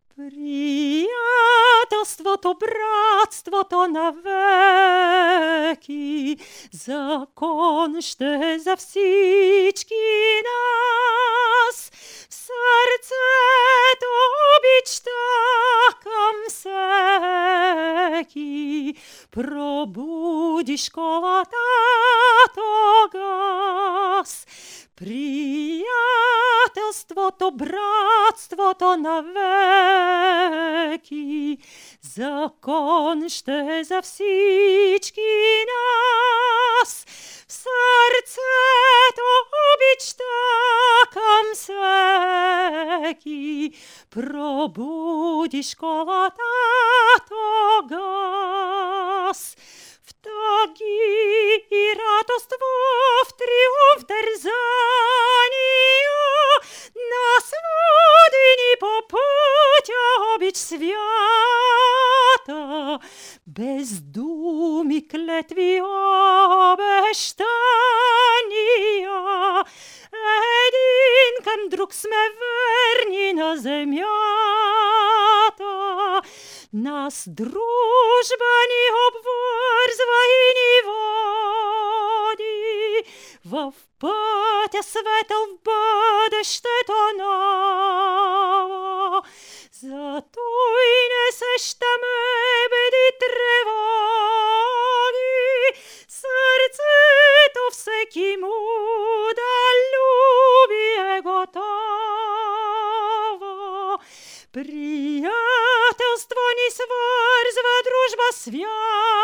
Приятелството, братството навеки, закон ще за всички нас. В сърцето обичта към всеки пробуди школата тогас. Приятелството, братството навеки, закон ще за всички нас. В сърцето обичта към всеки пробуди школата тогас. В тъги и радост, в триумф тързания, нас води ни по пътя обич свята. Без думи, клетви, обещания, един към друг сме верни на земята. Нас дружба ни обвързва и ни води в пътя светъл в бъдещето ново. Зато и не сещаме беди тревоги, сърцето всеки му да люби е готово. Приятелство ни свързва, дружба свят.